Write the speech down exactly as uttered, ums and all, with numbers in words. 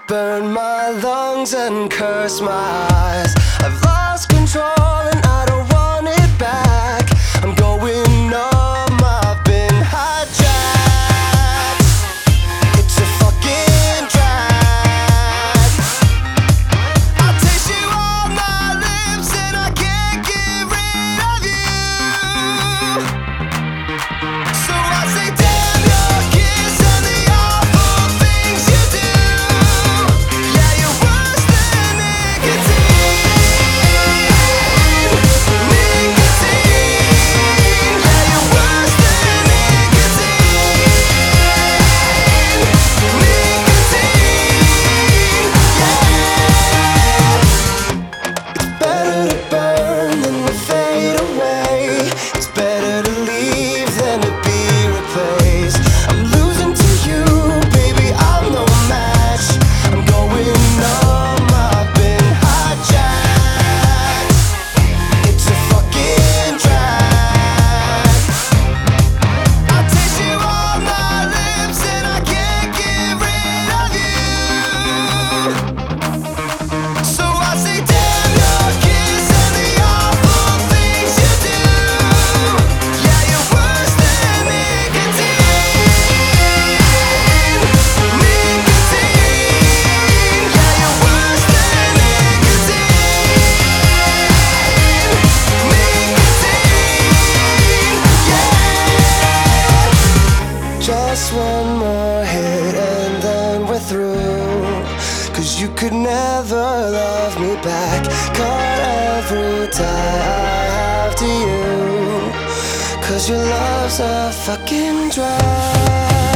burn my lungs and curse my eyes. I've lost control and I don't want it back. I'm going numb, I've been hijacked. It's a fucking drag. I taste you on my lips and I can't get rid of you. So I say damn your kiss and the awful things you do. Yeah, you're worse than nicotine. Nicotine. Yeah, you're worse than nicotine. Nicotine. Yeah. It's better to burn than to fade away. It's better to leave than to be replaced. I'm losing to you, baby, I'm no match. I'm going numb, I've been hijacked. It's a fucking drag. I taste you on my lips and I can't get rid of you. So I say damn your kiss and the awful things you do. Yeah, you're worse than nicotine. Nicotine. Yeah, you're worse than nicotine. Nicotine. Yeah. Just one more hit and then we're through. Cause you could never love me back. Cut every tie I have to you. Cause your love's a fucking drag.